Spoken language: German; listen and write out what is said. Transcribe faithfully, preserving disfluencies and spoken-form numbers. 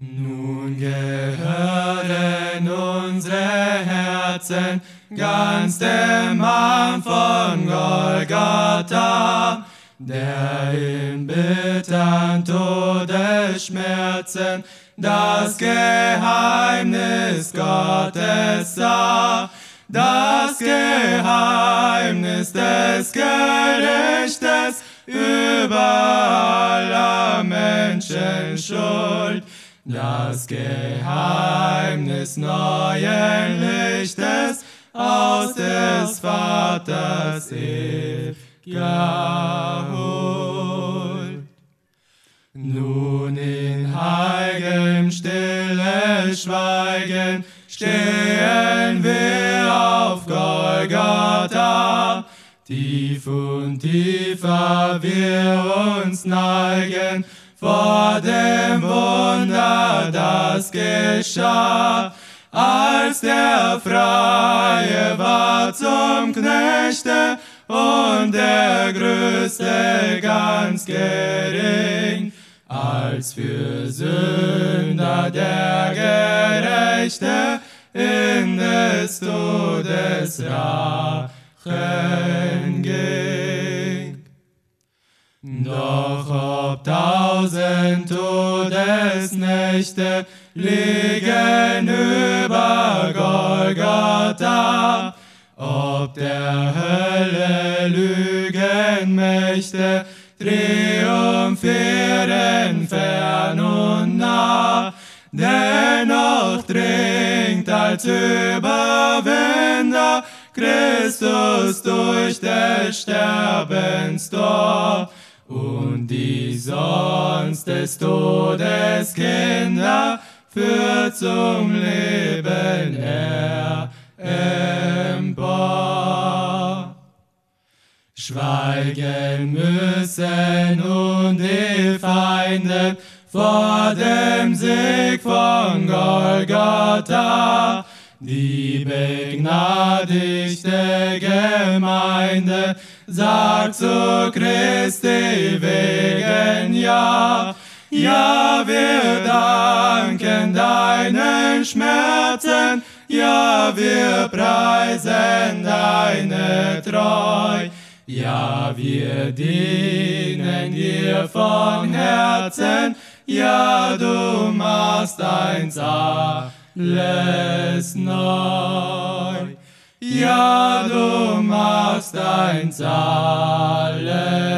Nun gehören unsere Herzen ganz dem Mann von Golgatha, der in bittern Todesschmerzen das Geheimnis Gottes sah, das Geheimnis des Gerichtes über aller Menschen Schuld, das Geheimnis neuen Lichtes aus des Vaters ewiger Huld. Nun in heiligem stille Schweigen stehen wir auf Golgatha, tief und tiefer wir uns neigen vor dem Wunder, das geschah, als der Freie war zum Knechte und der Größte ganz gering, als für Sünder der Gerechte in des Todes Rachen ging. Doch ob tausend Todesnächte liegen über Golgatha, ob der Hölle Lügenmächte triumphieren fern und nah, dennoch dringt als Überwinder Christus durch des Sterbens Tor, und die sonst des Todes Kinder führt zum Leben er empor. Schweigen müssen nun die Feinde vor dem Sieg von Golgatha, die begnadigte Gemeinde sagt zu Christi wegen ja. Ja, wir danken deinen Schmerzen, ja, wir preisen deine Treu, ja, wir dienen dir von Herzen, ja, du machst eins alles neu. Ja, du machst eins alles